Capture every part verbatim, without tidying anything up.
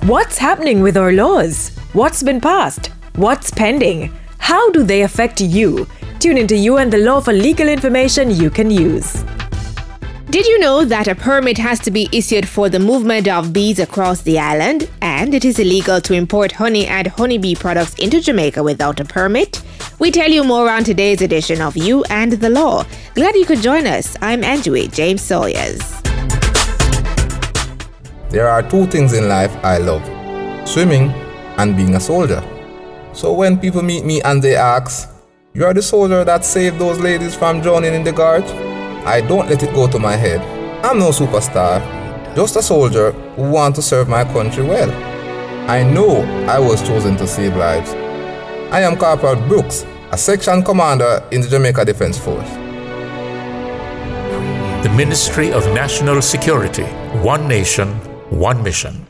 What's happening with our laws? What's been passed? What's pending? How do they affect you? Tune into You and the Law for legal information you can use. Did you know that a permit has to be issued for the movement of bees across the island? And it is illegal to import honey and honeybee products into Jamaica without a permit? We tell you more on today's edition of You and the Law. Glad you could join us. I'm Angie James Sawyers. There are two things in life I love: swimming and being a soldier. So when people meet me and they ask, "You are the soldier that saved those ladies from drowning in the gorge?" I don't let it go to my head. I'm no superstar, just a soldier who wants to serve my country well. I know I was chosen to save lives. I am Corporal Brooks, a section commander in the Jamaica Defense Force. The Ministry of National Security, one nation, one mission.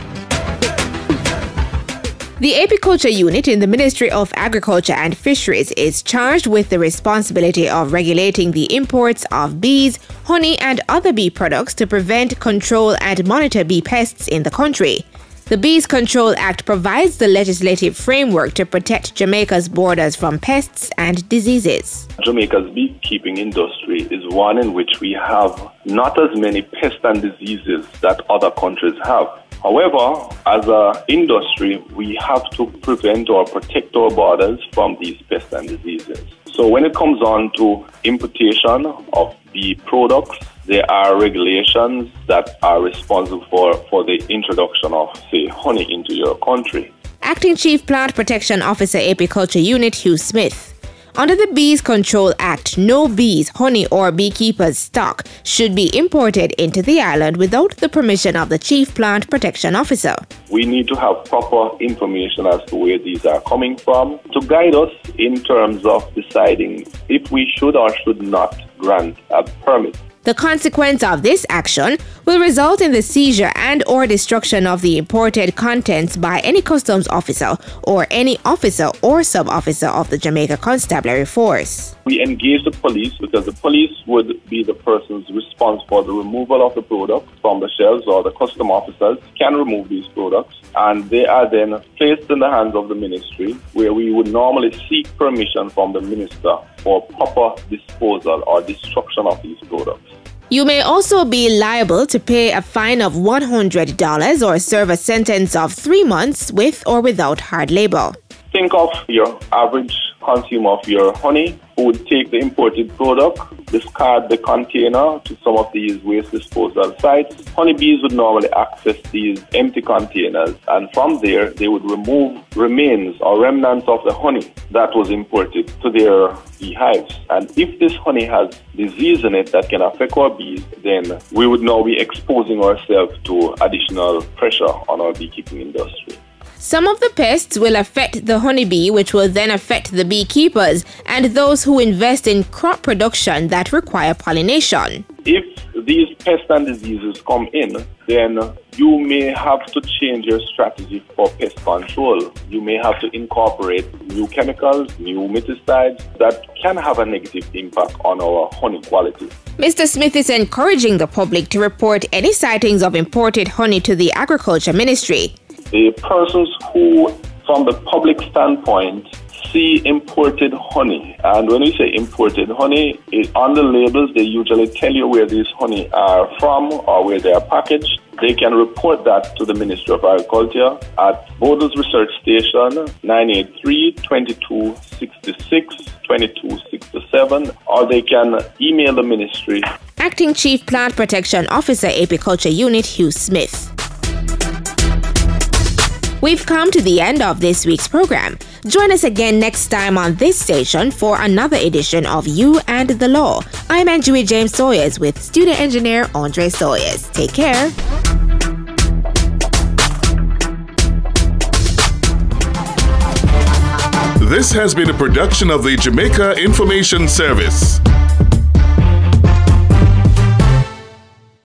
The Apiculture Unit in the Ministry of Agriculture and Fisheries is charged with the responsibility of regulating the imports of bees, honey, and other bee products to prevent, control, and monitor bee pests in the country. The Bees Control Act provides the legislative framework to protect Jamaica's borders from pests and diseases. Jamaica's beekeeping industry is one in which we have not as many pests and diseases that other countries have. However, as an industry, we have to prevent or protect our borders from these pests and diseases. So when it comes on to importation of bee products, there are regulations that are responsible for, for the introduction of, say, honey into your country. Acting Chief Plant Protection Officer, Apiculture Unit, Hugh Smith. Under the Bees Control Act, no bees, honey, or beekeepers' stock should be imported into the island without the permission of the Chief Plant Protection Officer. We need to have proper information as to where these are coming from to guide us in terms of deciding if we should or should not grant a permit. The consequence of this action will result in the seizure and or destruction of the imported contents by any customs officer or any officer or sub-officer of the Jamaica Constabulary Force. We engage the police because the police would be the persons responsible for the removal of the product from the shelves, or the custom officers can remove these products, and they are then placed in the hands of the ministry, where we would normally seek permission from the minister for proper disposal or destruction of these products. You may also be liable to pay a fine of one hundred dollars or serve a sentence of three months with or without hard labor. Think of your average consumer of your honey who would take the imported product, discard the container to some of these waste disposal sites. Honeybees would normally access these empty containers, and from there they would remove remains or remnants of the honey that was imported to their beehives. And if this honey has disease in it that can affect our bees, then we would now be exposing ourselves to additional pressure on our beekeeping industry. Some of the pests will affect the honeybee, which will then affect the beekeepers and those who invest in crop production that require pollination. If these pests and diseases come in, then you may have to change your strategy for pest control. You may have to incorporate new chemicals, new miticides that can have a negative impact on our honey quality. Mister Smith is encouraging the public to report any sightings of imported honey to the Agriculture Ministry. The persons who, from the public standpoint, see imported honey, and when we say imported honey, it, on the labels they usually tell you where these honey are from or where they are packaged. They can report that to the Ministry of Agriculture at Borders Research Station nine eight three, two two six six, two two six seven, or they can email the ministry. Acting Chief Plant Protection Officer, Apiculture Unit, Hugh Smith. We've come to the end of this week's program. Join us again next time on this station for another edition of You and the Law. I'm Angie James Sawyers with studio engineer Andre Sawyers. Take care. This has been a production of the Jamaica Information Service.